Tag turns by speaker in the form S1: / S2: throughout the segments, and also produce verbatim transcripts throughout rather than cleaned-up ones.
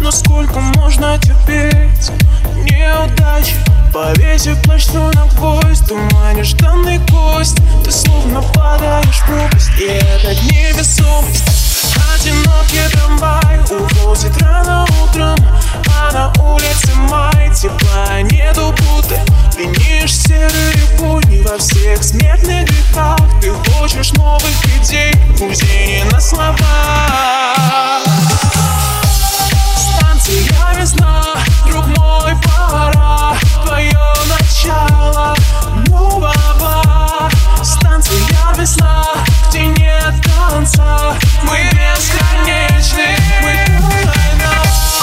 S1: но сколько можно терпеть неудачи? Повесив плащ на гвоздь, туманишь данный гость. Ты словно падаешь в пропасть, и это невесомость. Одинокий трамвай увозит рано утром, а на улице май, тепла нету будто. Винишь серые будни во всех смертных грехах. Ты хочешь новых идей, пусть на словах. Станция весна, друг мой, пора. Твое начало нового. Станция весна, где нет танца. Мы бесконечны, мы тайна.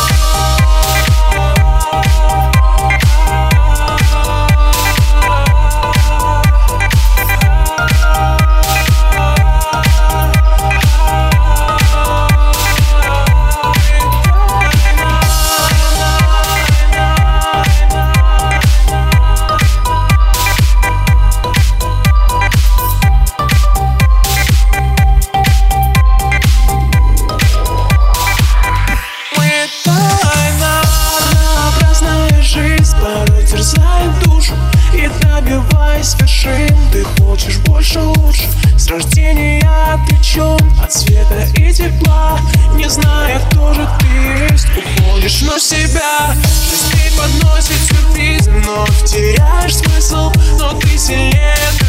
S1: Терзает душу и добиваясь вершин. Ты хочешь больше, лучше. С рождения отречен от света и тепла. Не зная, кто же ты есть, уходишь на себя. Жизнь преподносит сюрпризы, но теряешь смысл. Но ты сильнее.